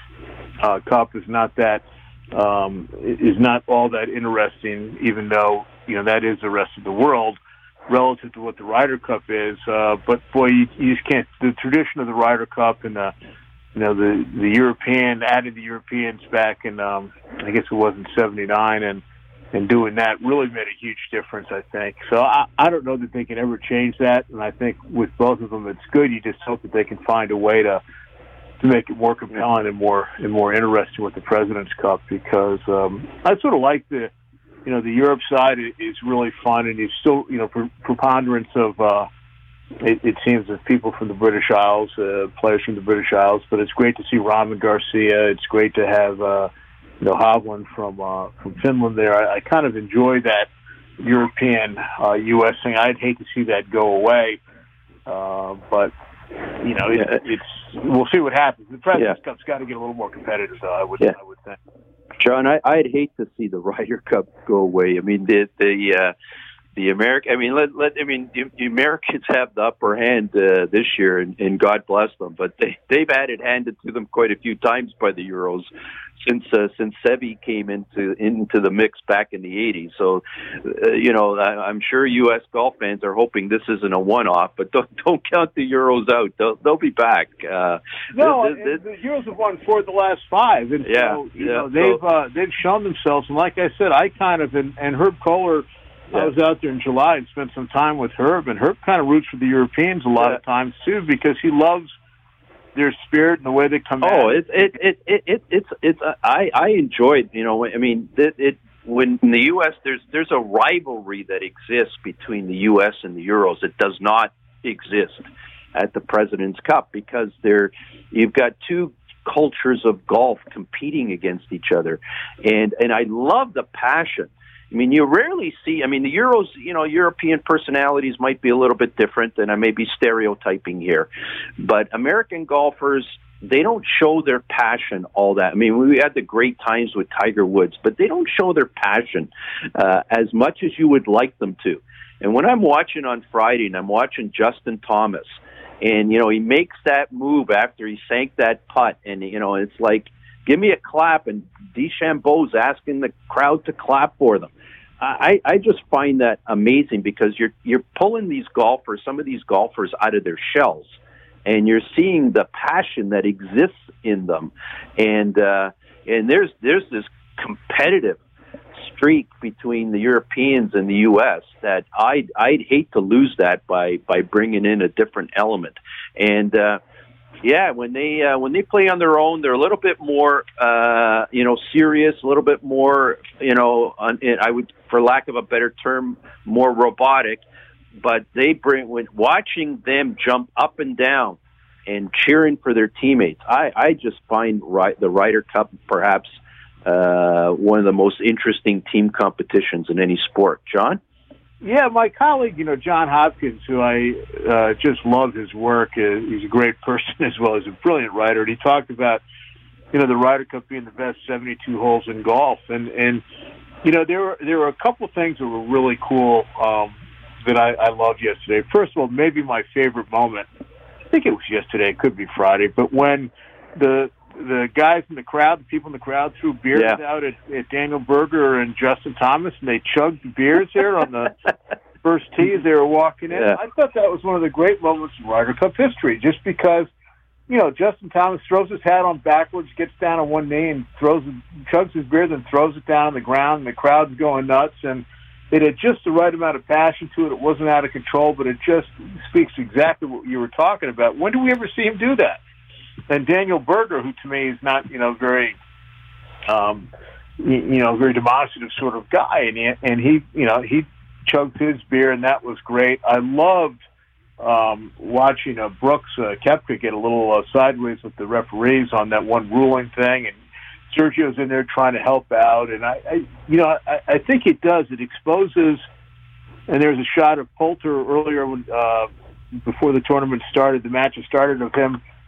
uh, Cup is not that, um, is not all that interesting, even though, you know, that is the rest of the world relative to what the Ryder Cup is. Uh, but boy, you, you just can't, the tradition of the Ryder Cup and the, you know, the, the European, added the Europeans back in, um, I guess it was in seventy-nine, and, and doing that really made a huge difference, I think. So I, I don't know that they can ever change that, and I think with both of them, it's good. You just hope that they can find a way to to make it more compelling and more and more interesting with the President's Cup, because um, I sort of like the, you know, the Europe side is really fun, and you still, you know, preponderance of, uh, it, it seems, of people from the British Isles, uh, players from the British Isles, but it's great to see Rahm and Garcia. It's great to have, uh, you know, Hovland from uh, from Finland there. I, I kind of enjoy that European uh, U S thing. I'd hate to see that go away, uh, but you know, it, it's we'll see what happens. The President's yeah. Cup's got to get a little more competitive, though. I would, yeah. I would think. John, I, I'd hate to see the Ryder Cup go away. I mean, the the uh, the American. I mean, let let. I mean, the, the Americans have the upper hand uh, this year, and, and God bless them. But they they've had it handed to them quite a few times by the Euros since uh, since Seve came into into the mix back in the eighties. So, uh, you know, I, I'm sure U S golf fans are hoping this isn't a one-off. But don't don't count the Euros out. They'll they'll be back. Uh, no, this, this, the Euros have won four of the last five, and yeah, so you yeah, know they've so, uh, they've shown themselves. And like I said, I kind of and, and Herb Kohler. I was out there in July and spent some time with Herb, and Herb kind of roots for the Europeans a lot yeah. of times too, because he loves their spirit and the way they come. Oh, it it it it, it it's it's uh, I I enjoyed, you know, I mean it, it when in the U S there's there's a rivalry that exists between the U S and the Euros. It does not exist at the President's Cup, because there you've got two cultures of golf competing against each other, and and I love the passion. I mean, you rarely see, I mean, the Euros, you know, European personalities might be a little bit different, and I may be stereotyping here, but American golfers, they don't show their passion all that. I mean, we had the great times with Tiger Woods, but they don't show their passion uh, as much as you would like them to. And when I'm watching on Friday, and I'm watching Justin Thomas, and, you know, he makes that move after he sank that putt, and, you know, it's like, give me a clap, and DeChambeau's asking the crowd to clap for them. I, I just find that amazing, because you're you're pulling these golfers, some of these golfers, out of their shells, and you're seeing the passion that exists in them, and uh, and there's there's this competitive streak between the Europeans and the U S that I'd I'd hate to lose that by by bringing in a different element, and. Uh, Yeah, when they uh, when they play on their own, they're a little bit more, uh, you know, serious, a little bit more, you know, un, I would, for lack of a better term, more robotic. But they bring, when watching them jump up and down and cheering for their teammates, I, I just find right, the Ryder Cup perhaps uh, one of the most interesting team competitions in any sport. John? Yeah, my colleague, you know, John Hopkins, who I uh, just love his work. Uh, he's a great person as well as a brilliant writer. And he talked about, you know, the Ryder Cup being the best seventy-two holes in golf. And, and you know, there were, there were a couple of things that were really cool um, that I, I loved yesterday. First of all, maybe my favorite moment, I think it was yesterday, it could be Friday, but when the the guys in the crowd, the people in the crowd threw beers yeah. out at, at Daniel Berger and Justin Thomas, and they chugged the beers there on the first tee as they were walking in. Yeah. I thought that was one of the great moments in Ryder Cup history, just because, you know, Justin Thomas throws his hat on backwards, gets down on one knee, and throws, chugs his beer, then throws it down on the ground, and the crowd's going nuts. And it had just the right amount of passion to it. It wasn't out of control, but it just speaks exactly what you were talking about. When do we ever see him do that? And Daniel Berger, who to me is not, you know, very, um, you know, very demonstrative sort of guy, and he, and he, you know, he chugged his beer, and that was great. I loved um, watching uh, Brooks uh, Koepka get a little uh, sideways with the referees on that one ruling thing, and Sergio's in there trying to help out, and I, I you know, I, I think it does. It exposes, and there's a shot of Poulter earlier when, uh, before the tournament started, the match started, of him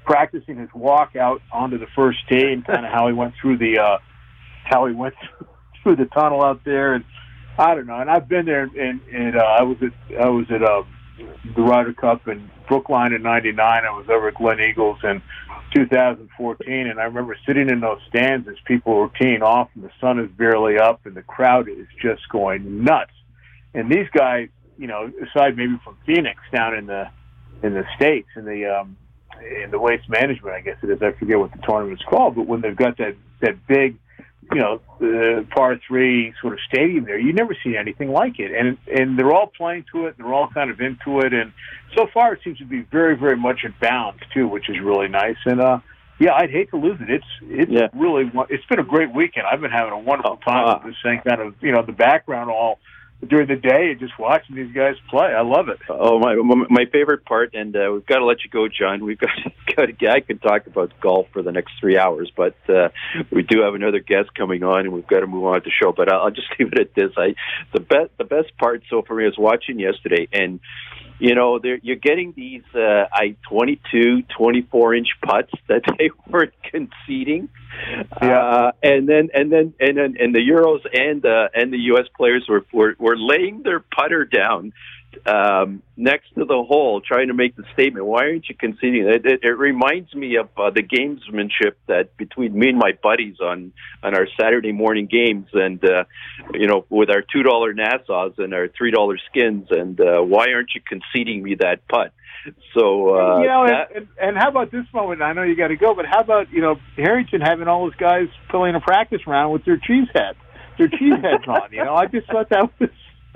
practicing his walk out onto the first tee and kind of how he went through the uh, how he went through the tunnel out there. And I don't know. And I've been there, and, and uh, I was at I was at uh, the Ryder Cup in Brookline in ninety-nine. I was over at Glen Eagles in two thousand fourteen, and I remember sitting in those stands as people were teeing off, and the sun is barely up, and the crowd is just going nuts. And these guys, you know, aside maybe from Phoenix down in the in the States, in the um, in the Waste Management, I guess it is. I forget what the tournament's called, but when they've got that that big, you know, uh, par three sort of stadium there, you never see anything like it. And and they're all playing to it. They're all kind of into it. And so far, it seems to be very, very much in bounds too, which is really nice. And uh, yeah, I'd hate to lose it. It's it's yeah. really it's been a great weekend. I've been having a wonderful time uh, with this thing, kind of, you know, the background all during the day and just watching these guys play. I love it. Oh, my my favorite part, and uh, we've got to let you go, John. We've got, got to, I could talk about golf for the next three hours, but uh, we do have another guest coming on, and we've got to move on with the show. But I'll, I'll just leave it at this. I the best the best part so for me was watching yesterday, and you know, you're getting these uh, I twenty-two, twenty-four inch putts that they weren't conceding, yeah. uh, and then and then and then and the Euros and uh, and the U S players were, were were laying their putter down um, next to the hole, trying to make the statement. Why aren't you conceding? It, it, it reminds me of uh, the gamesmanship that between me and my buddies on on our Saturday morning games, and uh, you know, with our two dollar Nassaus and our three dollar skins. And uh, why aren't you conceding me that putt? So uh, you know, that, and, and how about this moment? I know you got to go, but how about, you know, Harrington having all those guys pulling a practice round with their cheese heads, their cheese heads on? You know, I just thought that was.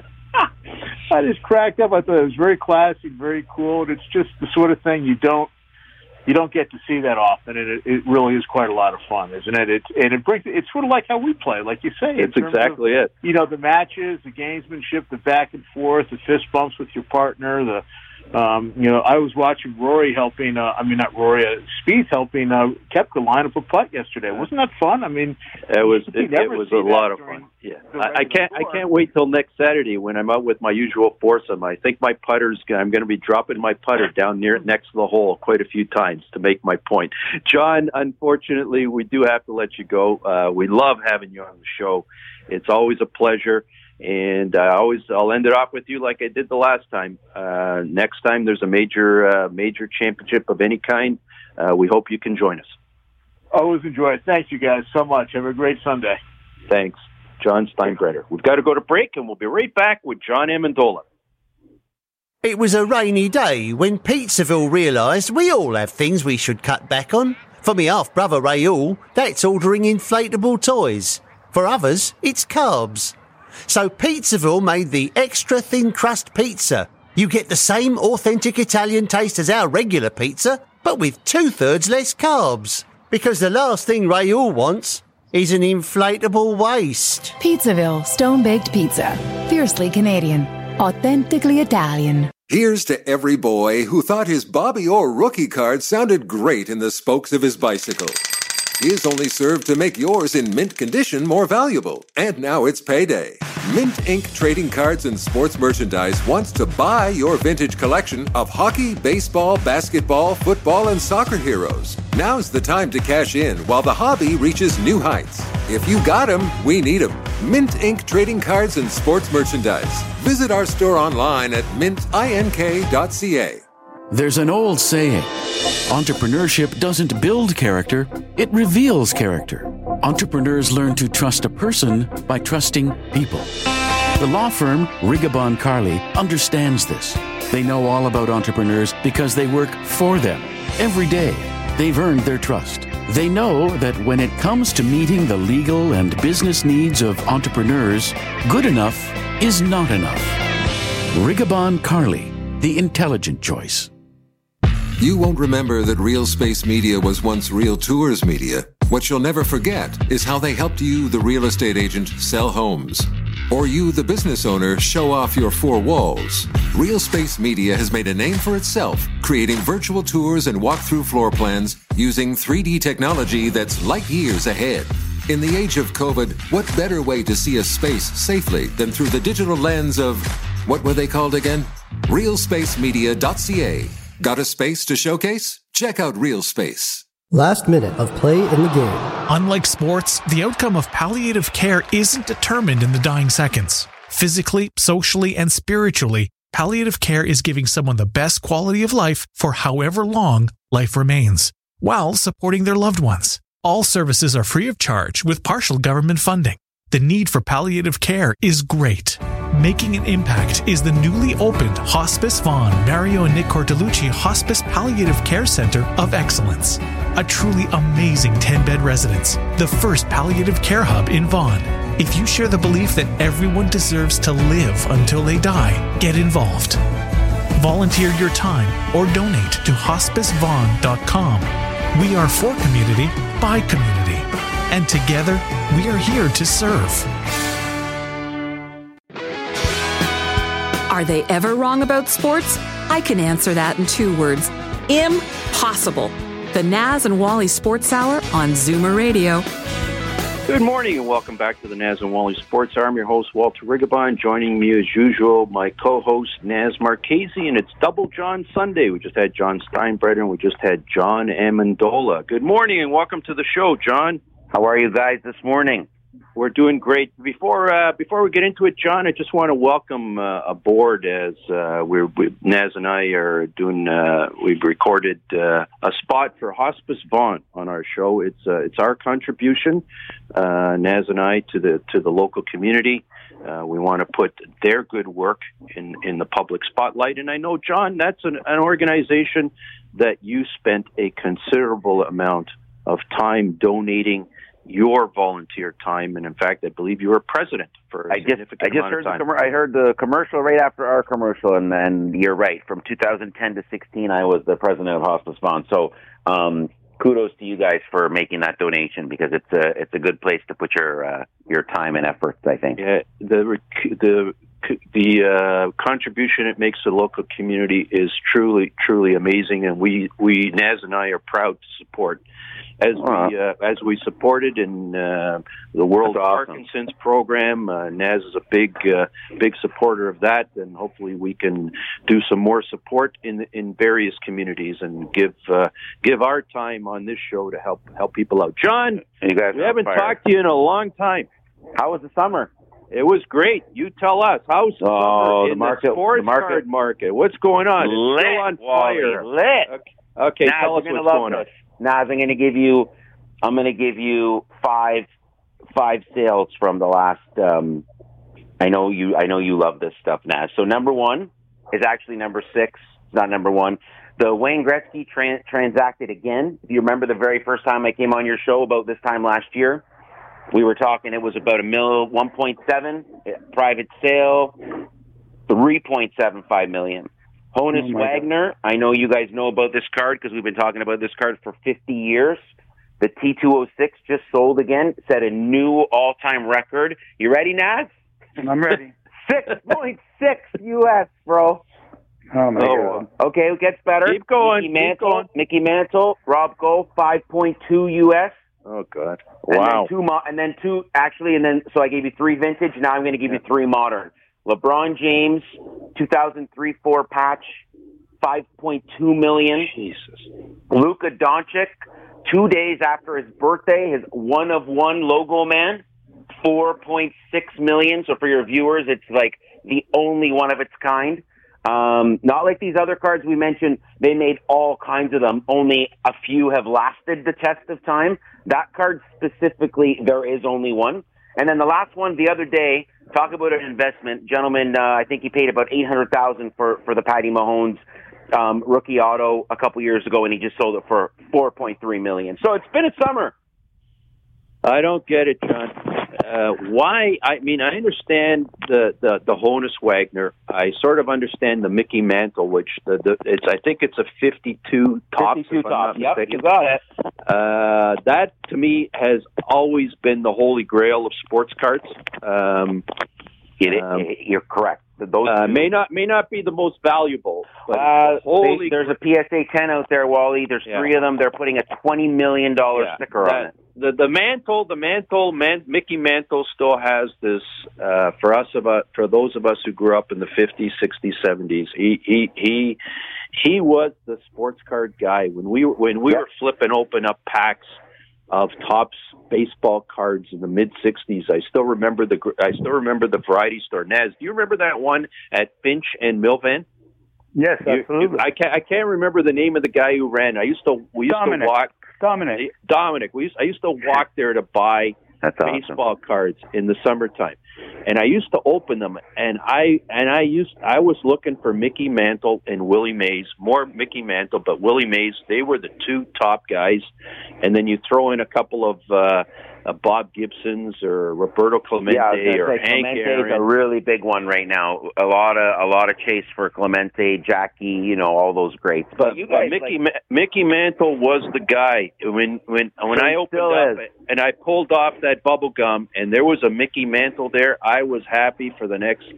I just cracked up. I thought it was very classy, very cool. And it's just the sort of thing you don't you don't get to see that often, and it, it really is quite a lot of fun, isn't it? It's and it brings it's sort of like how we play, like you say. It's exactly of, it. You know, the matches, the gamesmanship, the back and forth, the fist bumps with your partner, the. Um, you know, I was watching Rory helping, uh, I mean, not Rory, uh, Spieth helping uh, Koepka line up a putt yesterday. Wasn't that fun? I mean, it was it, it was a lot of fun. Yeah, I, I can't I can't wait till next Saturday when I'm out with my usual foursome. I think my putters, I'm going to be dropping my putter down near next to the hole quite a few times to make my point. John, unfortunately, we do have to let you go. Uh, we love having you on the show. It's always a pleasure. And I uh, always, I'll end it off with you like I did the last time. Uh, next time there's a major, uh, major championship of any kind, uh, we hope you can join us. Always enjoy it. Thank you guys so much. Have a great Sunday. Thanks, John Steinbrenner. We've got to go to break, and we'll be right back with John Amendola. It was a rainy day when Pizzaville realised we all have things we should cut back on. For me half-brother Raoul, that's ordering inflatable toys. For others, it's carbs. So Pizzaville made the extra thin crust pizza. You get the same authentic Italian taste as our regular pizza, but with two-thirds less carbs. Because the last thing Raoul wants is an inflatable waist. Pizzaville Stone-Baked Pizza. Fiercely Canadian. Authentically Italian. Here's to every boy who thought his Bobby Orr rookie card sounded great in the spokes of his bicycle. His only served to make yours in mint condition more valuable. And now it's payday. Mint Incorporated Trading Cards and Sports Merchandise wants to buy your vintage collection of hockey, baseball, basketball, football, and soccer heroes. Now's the time to cash in while the hobby reaches new heights. If you got 'em, we need 'em. Mint Incorporated Trading Cards and Sports Merchandise. Visit our store online at mint ink dot c a. There's an old saying, entrepreneurship doesn't build character, it reveals character. Entrepreneurs learn to trust a person by trusting people. The law firm Rigabon Carly understands this. They know all about entrepreneurs because they work for them. Every day, they've earned their trust. They know that when it comes to meeting the legal and business needs of entrepreneurs, good enough is not enough. Rigabon Carly, the intelligent choice. You won't remember that Real Space Media was once Real Tours Media. What you'll never forget is how they helped you, the real estate agent, sell homes. Or you, the business owner, show off your four walls. Real Space Media has made a name for itself, creating virtual tours and walk-through floor plans using three D technology that's light years ahead. In the age of COVID, what better way to see a space safely than through the digital lens of, what were they called again? real space media dot c a. Got a space to showcase? Check out Real Space. Last minute of play in the game. Unlike sports, the outcome of palliative care isn't determined in the dying seconds. Physically, socially, and spiritually, palliative care is giving someone the best quality of life for however long life remains, while supporting their loved ones. All services are free of charge with partial government funding. The need for palliative care is great. Making an impact is the newly opened Hospice Vaughan Mario and Nick Cortolucci Hospice Palliative Care Center of Excellence. A truly amazing ten-bed residence, the first palliative care hub in Vaughan. If you share the belief that everyone deserves to live until they die, get involved. Volunteer your time or donate to hospice vaughan dot com. We are for community, by community. And together, we are here to serve. Are they ever wrong about sports? I can answer that in two words. Impossible. The Naz and Wally Sports Hour on Zoomer Radio. Good morning and welcome back to the Naz and Wally Sports Hour. I'm your host, Walter Rigabon. Joining me as usual, my co-host, Naz Marchese, and it's Double John Sunday. We just had John Steinbrenner and we just had John Amendola. Good morning and welcome to the show, John. How are you guys this morning? We're doing great. Before uh, before we get into it, John, I just want to welcome uh, aboard as uh, we're we, Naz and I are doing. Uh, we've recorded uh, a spot for Hospice Vaughan on our show. It's uh, it's our contribution, uh, Naz and I, to the to the local community. Uh, we want to put their good work in, in the public spotlight. And I know, John, that's an, an organization that you spent a considerable amount of time donating your volunteer time, and in fact, I believe you were president for a I just, significant I just amount heard of time. The com- I heard the commercial right after our commercial, and then you're right. From two thousand ten to sixteen, I was the president of Hospice Vaughan. So, um, kudos to you guys for making that donation because it's a it's a good place to put your uh, your time and efforts, I think. Yeah, the the the uh, contribution it makes to the local community is truly truly amazing, and we we Naz and I are proud to support. As we uh, as we supported in uh, the World awesome. Parkinson's program, uh, Naz is a big uh, big supporter of that, and hopefully we can do some more support in in various communities and give uh, give our time on this show to help help people out. John, you guys we haven't fire. talked to you in a long time. How was the summer? It was great. You tell us. How's the oh, summer the in market, the sports the market. card market? What's going on? Lit, it's still on Wally, fire. Lit. Okay, okay Naz, tell us you're what's gonna going love on. this. Naz, I'm going to give you, I'm going to give you five, five sales from the last. Um, I know you, I know you love this stuff, Naz. So number one is actually number six. It's not number one. The Wayne Gretzky tran- transacted again. If you remember the very first time I came on your show about this time last year, we were talking. It was about a mil, one point seven private sale, three point seven five million. Honus oh Wagner, God. I know you guys know about this card because we've been talking about this card for fifty years. The T two oh six just sold again, set a new all-time record. You ready, Naz? I'm ready. six point six U S, bro. Oh, my oh, God. Okay, it gets better. Keep going. Mickey Mantle, Keep going. Mickey Mantle, Rob Gold, five point two U S. Oh, God. And Wow. Then two mo- and then two, actually, and then, so I gave you three vintage. Now I'm going to give you three modern. LeBron James, two thousand three four patch, five point two million. Jesus. Luka Doncic, two days after his birthday, his one of one logo man, four point six million. So for your viewers, it's like the only one of its kind. Um, not like these other cards we mentioned. They made all kinds of them. Only a few have lasted the test of time. That card specifically, there is only one. And then the last one the other day, talk about an investment. Gentleman, uh, I think he paid about eight hundred thousand dollars for, for the Patty Mahomes um, rookie auto a couple years ago, and he just sold it for four point three million dollars. So it's been a summer. I don't get it, John. Uh, why? I mean, I understand the, the, the Honus Wagner. I sort of understand the Mickey Mantle, which the, the it's. I think it's a fifty-two top. fifty-two top. Yep, you got it. Uh, that to me has always been the holy grail of sports cards. Um, it, um, it, you're correct. Those uh, two. may not may not be the most valuable. But uh, holy, they, there's a P S A ten out there, Wally. There's yeah. three of them. They're putting a twenty million dollar yeah. sticker that, on it. The the Mantle, the Mantle, Man, Mickey Mantle still has this uh, for us about for those of us who grew up in the fifties, sixties, seventies. He he he he was the sports card guy when we when we yep. were flipping open up packs of Topps baseball cards in the mid sixties. I still remember the I still remember the variety store. Naz, do you remember that one at Finch and Milvan? Yes, You- absolutely. you- I can't I can't remember the name of the guy who ran. I used to we used Dominic. to walk Dominic. Dominic. We used, I used to walk there to buy That's baseball awesome. cards in the summertime, and I used to open them. And I and I used I was looking for Mickey Mantle and Willie Mays. More Mickey Mantle, but Willie Mays. They were the two top guys. And then you throw in a couple of uh, uh, Bob Gibsons or Roberto Clemente Yeah, I was gonna or say, Hank Clemente Aaron. is a really big one right now. A lot of a lot of chase for Clemente, Jackie, you know, all those greats. But, But, you but guys, Mickey like, Ma- Mickey Mantle was the guy when when when I He opened still up is. and I pulled off that bubble gum and there was a Mickey Mantle there. I was happy for the next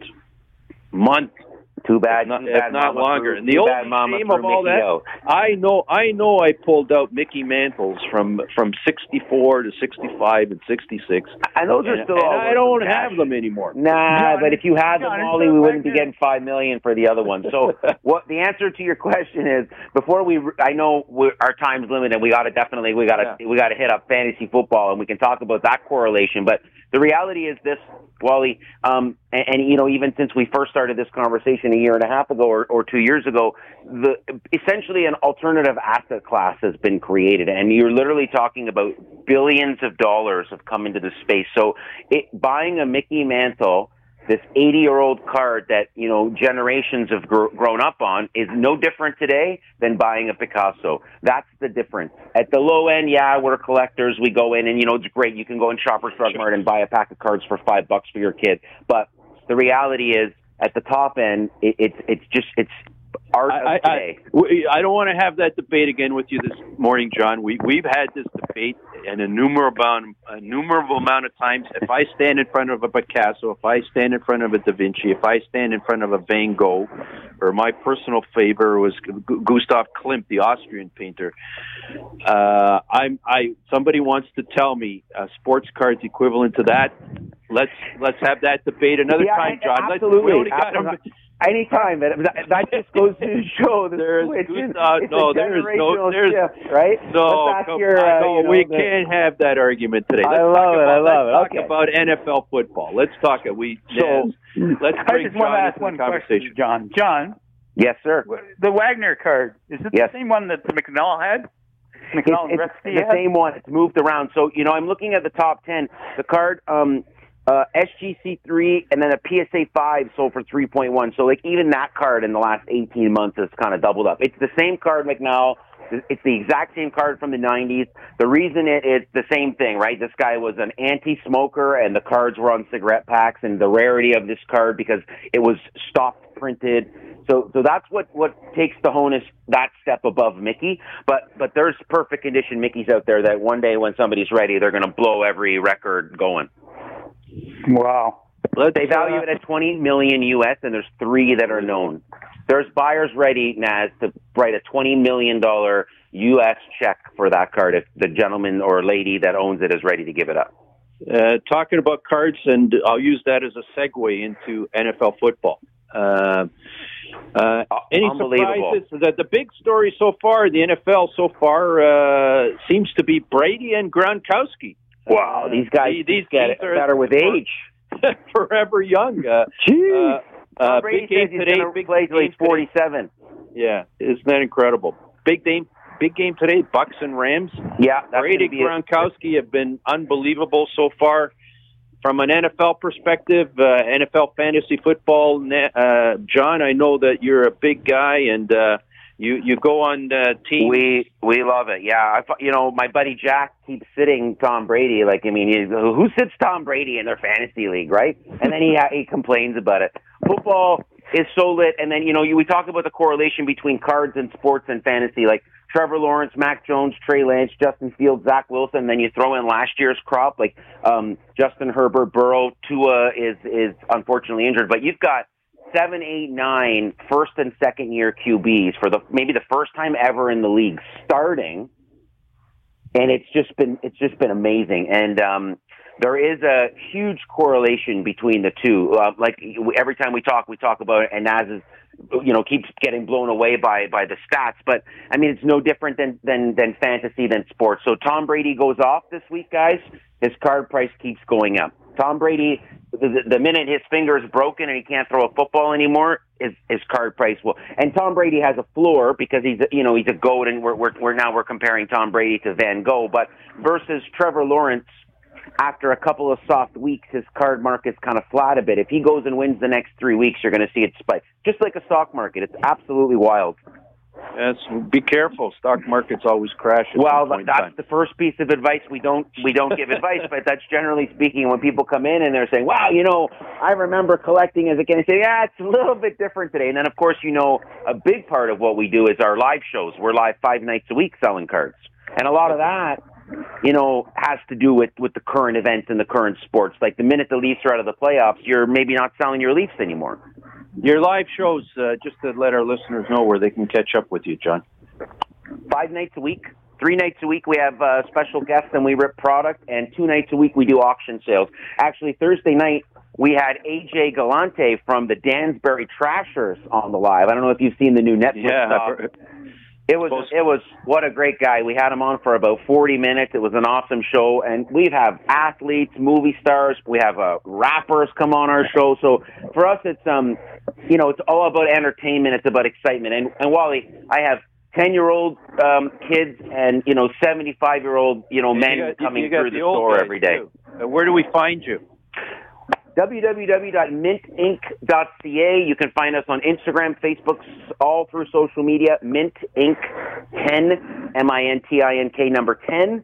month. too bad, If not, too if bad not Mama longer. threw- And the too only bad Mama shame threw of all Mickey that, out. I know, I know, I pulled out Mickey Mantles from from sixty-four to sixty-five and sixty-six. And those are and, still and all I worth don't some have cash. them anymore. Nah, John, but if you had them, John, Wally, it's we so wouldn't be right there. getting five million for the other one. So, what the answer to your question is? Before we, I know we're, our time's limited. We got to definitely, we got to, Yeah. we got to hit up fantasy football, and we can talk about that correlation. But the reality is this, Wally, um, and, and you know, even since we first started this conversation a year and a half ago or, or two years ago, the essentially an alternative asset class has been created, and you're literally talking about billions of dollars have come into the space. So, it, buying a Mickey Mantle, this eighty-year-old card that, you know, generations have gr- grown up on, is no different today than buying a Picasso. That's the difference. At the low end, yeah, we're collectors. We go in and, you know, it's great. You can go in Shoppers Drug Mart and buy a pack of cards for five bucks for your kid. But the reality is, at the top end, it, it's it's just, it's art of I, I, today. we- I don't want to have that debate again with you this morning, John. We we've had this debate an innumerable amount, innumerable amount of times. If I stand in front of a Picasso, if I stand in front of a Da Vinci, if I stand in front of a Van Gogh, or my personal favorite was Gu- Gustav Klimt, the Austrian painter. Uh, I'm I somebody wants to tell me uh, sports cards equivalent to that. Let's let's have that debate another Yeah, time, John. Let's, absolutely. we only got Absolutely. Anytime, that, that, that just goes to show the There's switch is, uh, it's no, a there's no, generational there's shift, right? no, But that's come- your, I uh, know, you know, we the- can't have that argument today. I Let's love talk it, about, I love let's it, talk okay. about N F L football. Let's talk it. We So, Naz, let's I bring just want to John ask into one the question, conversation. John. John, Yes, sir. the Wagner card, is it Yes. the same one that the McNall had? It's, McNall and it's Gretzky the had? same one. It's moved around. So, you know, I'm looking at the top ten. The card, um, uh, S G C three, and then a P S A five sold for three point one. So, like, even that card in the last eighteen months has kind of doubled up. It's the same card, McNall. It's the exact same card from the nineties. The reason it is the same thing, right? This guy was an anti-smoker, and the cards were on cigarette packs, and the rarity of this card because it was stopped printed. So, so that's what, what takes the Honus that step above Mickey. But, but there's perfect condition Mickeys out there that one day when somebody's ready, they're going to blow every record going. Wow. Let's, They value uh, it at twenty million U S, and there's three that are known. There's buyers ready, Naz, to write a twenty million dollars U S check for that card if the gentleman or lady that owns it is ready to give it up. Uh, talking about cards, and I'll use that as a segue into N F L football. Uh, uh, any Unbelievable. surprises? That the big story so far in the N F L so far uh, seems to be Brady and Gronkowski. Wow, these guys these, these get these it are better with age. forever young. Uh, Jeez. uh, uh, Brady big game says he's today. gonna Big play till game he's forty-seven. today. Yeah, isn't that incredible? Big game. Big game today. Bucks and Rams. Yeah, that's Brady gonna be it. Gronkowski have been unbelievable so far. From an N F L perspective, uh, N F L fantasy football, uh, John, I know that you're a big guy, and uh, you you go on uh, teams. We we love it. Yeah, I thought- you know, my buddy Jack keeps sitting Tom Brady. Like, I mean, he, who sits Tom Brady in their fantasy league, right? And then he he complains about it. Football is so lit, and then you know, you, we talk about the correlation between cards and sports and fantasy, like Trevor Lawrence, Mac Jones, Trey Lance, Justin Fields, Zach Wilson. Then you throw in last year's crop, like um, Justin Herbert, Burrow, Tua is is unfortunately injured, but you've got seven, eight, nine first and second year Q Bs for the maybe the first time ever in the league starting, and it's just been it's just been amazing. And um, there is a huge correlation between the two. Uh, like every time we talk, we talk about it, and Naz is, you know, keeps getting blown away by by the stats. But I mean, it's no different than than than fantasy, than sports. So Tom Brady goes off this week, guys. His card price keeps going up. Tom Brady, the, the minute his finger is broken and he can't throw a football anymore, his, his card price will. And Tom Brady has a floor because he's, a, you know, he's a GOAT, and we're, we're, we're now we're comparing Tom Brady to Van Gogh. But versus Trevor Lawrence, after a couple of soft weeks, his card market's kind of flat a bit. If he goes and wins the next three weeks, you're going to see it spike, just like a stock market. It's absolutely wild. Yes, be careful. Stock markets always crash. At Well, some point that's in time. the first piece of advice. We don't we don't give advice, but that's generally speaking when people come in and they're saying, "Wow, you know, I remember collecting as a kid." And say, "Yeah, it's a little bit different today." And then, of course, you know, a big part of what we do is our live shows. We're live five nights a week selling cards, and a lot of that, you know, has to do with with the current events and the current sports. Like the minute the Leafs are out of the playoffs, you're maybe not selling your Leafs anymore. Your live shows, uh, just to let our listeners know where they can catch up with you, John. Five nights a week. Three nights a week we have uh, special guests and we rip product, and two nights a week we do auction sales. Actually, Thursday night we had A J Galante from the Dansbury Trashers on the live. I don't know if you've seen the new Netflix Yeah, stuff. It was, it was, what a great guy. We had him on for about forty minutes. It was an awesome show. And we have athletes, movie stars. We have uh, rappers come on our show. So for us, it's, um, you know, it's all about entertainment. It's about excitement. And, and Wally, I have ten-year-old um, kids and, you know, seventy-five-year-old, you know, men you got, coming you got through the, the old store guys every day. Uh, where do we find you? w w w dot mint inc dot c a. You can find us on Instagram, Facebook, all through social media. Mint Inc ten, M I N T I N K number ten.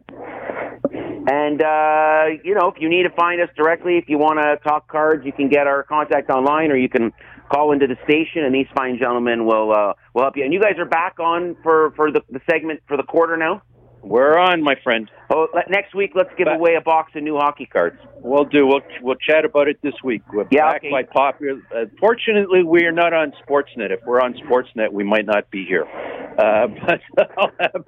And, uh, you know, if you need to find us directly, if you want to talk cards, you can get our contact online, or you can call into the station, and these fine gentlemen will uh, will help you. And you guys are back on for, for the, the segment for the quarter now? We're on, my friend. Oh, let, next week, let's give But, away a box of new hockey cards. We'll do. We'll we'll chat about it this week. We're Yeah, back okay. by popular. Uh, fortunately, we are not on Sportsnet. If we're on Sportsnet, we might not be here. Uh, but I'll have,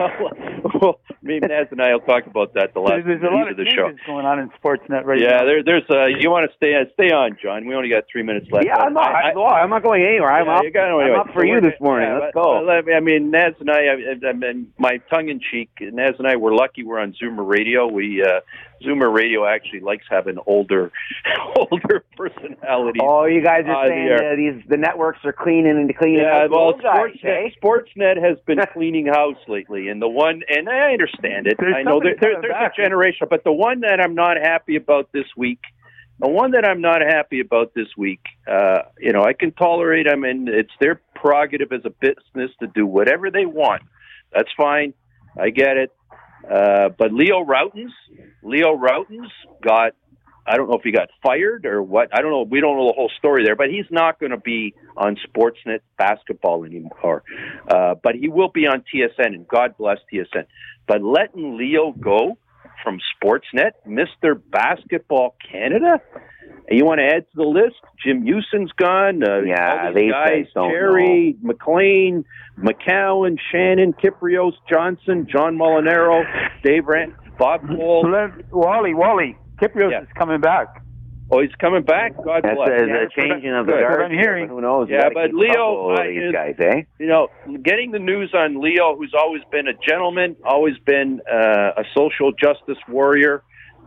I'll, well, me and Naz and I will talk about that the last There's a lot of of the show. changes going on in Sportsnet right Yeah, now. there, there's. Uh, you want to stay stay on, John? We only got three minutes left. Yeah, I'm not, I, I, well, I'm not going anywhere. I'm yeah, up, you got- I'm anyway, up for so you we're- this morning. yeah, Let's but- go. well, I mean, Naz and I, I, I mean, my tongue-in-cheek, Naz and I were lucky we're on Zoomer Radio. We uh, Zoomer Radio actually likes having older older personalities. Oh, you guys are uh, saying there. uh, these the networks are cleaning and cleaning Yeah, out the well, old guys, Sportsnet, eh? Sportsnet has been cleaning house lately, and the one, and I understand it. There's I know there, somebody there, coming there's back. a generation, but the one that I'm not happy about this week, the one that I'm not happy about this week, uh, you know, I can tolerate them, and it's their prerogative as a business to do whatever they want. That's fine. I get it. Uh, but Leo Routens, Leo Routens got, I don't know if he got fired or what. I don't know. We don't know the whole story there, but he's not going to be on Sportsnet basketball anymore. Uh, but he will be on T S N, and God bless T S N. But letting Leo go from Sportsnet, Mister Basketball Canada, and you want to add to the list? Jim Hewson's gone. Uh, Yeah, all these these guys, guys don't Terry, McLean, McCowan, Shannon, Kiprios, Johnson, John Molinaro, Dave Rand, Bob Cole. Let- Wally, Wally, Kiprios Yeah. is coming back. Oh, he's coming back. God That's bless. a, Yeah, a changing of the good. guard. I'm hearing. Who knows? We Yeah, gotta but keep Leo, couple of I- these guys, eh? You know, getting the news on Leo, who's always been a gentleman, always been uh, a social justice warrior,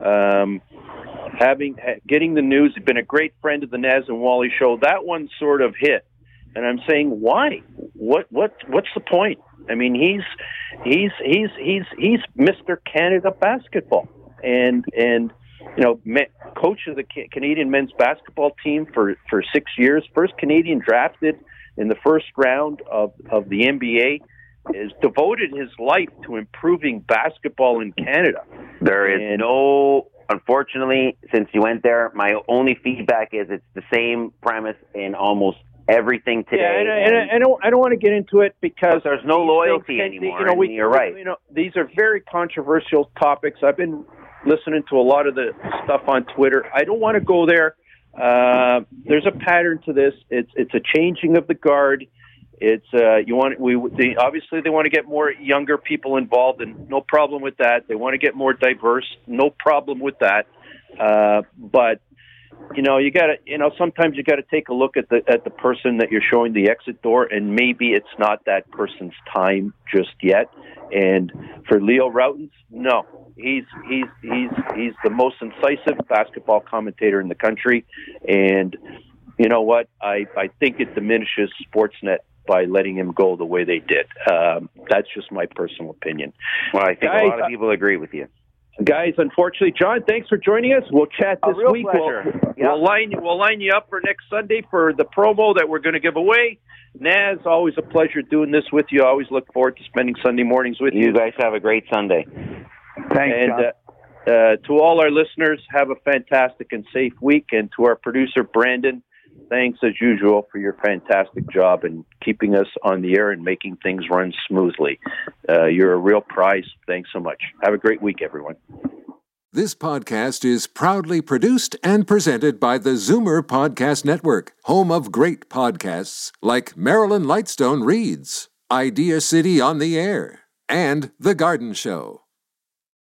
um, having getting the news, he's been a great friend of the Naz and Wally show. That one sort of hit, and I'm saying, why? What? What? What's the point? I mean, he's he's he's he's he's Mister Canada basketball, and and you know, me, coach of the Ca- Canadian men's basketball team for for six years, first Canadian drafted in the first round of of the N B A. Has devoted his life to improving basketball in Canada. There is And- no, unfortunately, since you went there, my only feedback is it's the same premise in almost everything today. Yeah, and, I- and I, I don't. I don't want to get into it because But there's no these loyalty things can- anymore, You know, we, and you're right. You know, these are very controversial topics. I've been listening to a lot of the stuff on Twitter. I don't want to go there. Uh, there's a pattern to this. It's it's a changing of the guard. It's uh, you want we they, obviously they want to get more younger people involved, and no problem with that. They want to get more diverse, no problem with that. Uh, but you know, you got to you know sometimes you got to take a look at the at the person that you're showing the exit door, and maybe it's not that person's time just yet. And for Leo Rautins, no, he's he's he's he's the most incisive basketball commentator in the country, and you know what? I I think it diminishes Sportsnet by letting him go the way they did. Um, that's just my personal opinion. Well, I think guys, a lot of people agree with you. Guys, unfortunately, John, thanks for joining us. We'll chat this a real week. Pleasure. We'll, yep. we'll, line, we'll line you up for next Sunday for the promo that we're going to give away. Naz, always a pleasure doing this with you. I always look forward to spending Sunday mornings with you. You guys have a great Sunday. Thanks, and, John. Uh, uh, to all our listeners, have a fantastic and safe week. And to our producer, Brandon, thanks as usual for your fantastic job in keeping us on the air and making things run smoothly. Uh, you're a real prize. Thanks so much. Have a great week, everyone. This podcast is proudly produced and presented by the Zoomer Podcast Network, home of great podcasts like Marilyn Lightstone Reads, Idea City on the Air, and The Garden Show.